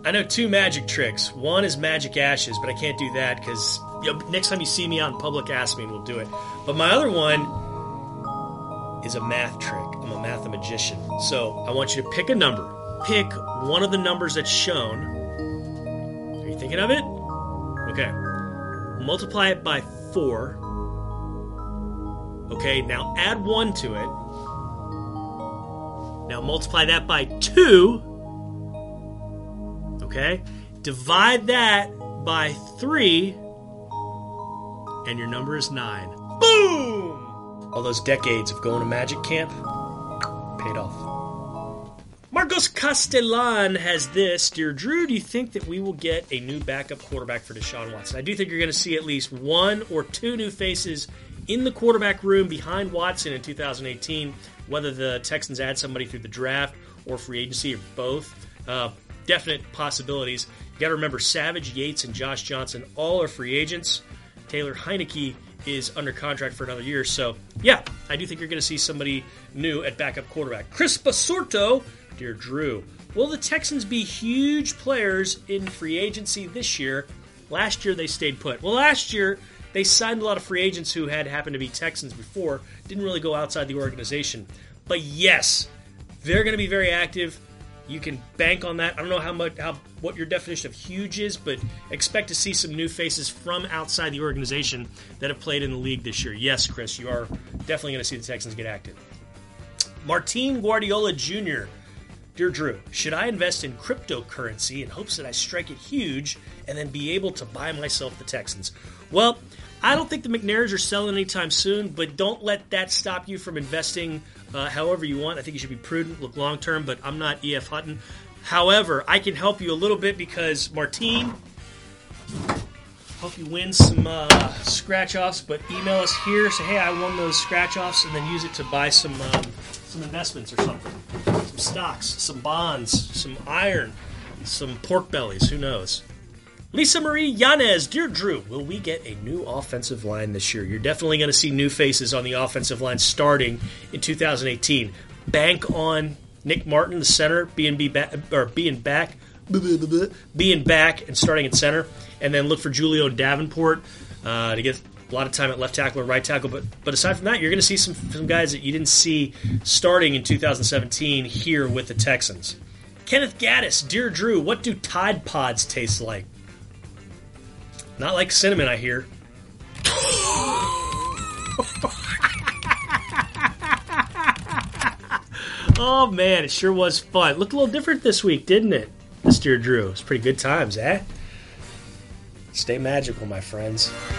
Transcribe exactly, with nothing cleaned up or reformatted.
I know two magic tricks. One is magic ashes, but I can't do that because you know, next time you see me out in public, ask me and we'll do it. But my other one is a math trick. I'm a mathematician. So I want you to pick a number. Pick one of the numbers that's shown. Are you thinking of it? Okay. Multiply it by four. Okay, now add one to it. Now multiply that by two. Okay? Divide that by three. And your number is nine. Boom! All those decades of going to magic camp paid off. Marcos Castellan has this. Dear Drew, do you think that we will get a new backup quarterback for Deshaun Watson? I do think you're going to see at least one or two new faces in the quarterback room behind Watson in two thousand eighteen, whether the Texans add somebody through the draft or free agency or both. Uh, definite possibilities. You got to remember Savage, Yates, and Josh Johnson all are free agents. Taylor Heineke is under contract for another year. So, yeah, I do think you're going to see somebody new at backup quarterback. Chris Basurto, dear Drew, will the Texans be huge players in free agency this year? Last year they stayed put. Well, last year they signed a lot of free agents who had happened to be Texans before, didn't really go outside the organization. But yes, they're going to be very active. You can bank on that. I don't know how much, how what your definition of huge is, but expect to see some new faces from outside the organization that have played in the league this year. Yes, Chris, you are definitely going to see the Texans get active. Martin Guardiola Junior Dear Drew, should I invest in cryptocurrency in hopes that I strike it huge and then be able to buy myself the Texans? Well, I don't think the McNairs are selling anytime soon, but don't let that stop you from investing uh, however you want. I think you should be prudent, look long-term, but I'm not E F Hutton. However, I can help you a little bit because, Martine, help you win some uh, scratch-offs, but email us here, say, hey, I won those scratch-offs, and then use it to buy some um, some investments or something. Some stocks, some bonds, some iron, some pork bellies, who knows. Lisa Marie Yanez, dear Drew, will we get a new offensive line this year? You're definitely going to see new faces on the offensive line starting in two thousand eighteen. Bank on Nick Martin, the center, being be back, or being back, being back and starting at center, and then look for Julio Davenport uh, to get a lot of time at left tackle or right tackle. But but aside from that, you're going to see some some guys that you didn't see starting in two thousand seventeen here with the Texans. Kenneth Gaddis, dear Drew, what do Tide Pods taste like? Not like cinnamon, I hear. Oh, man, it sure was fun. Looked a little different this week, didn't it, Mister Drew? It's pretty good times, eh? Stay magical, my friends.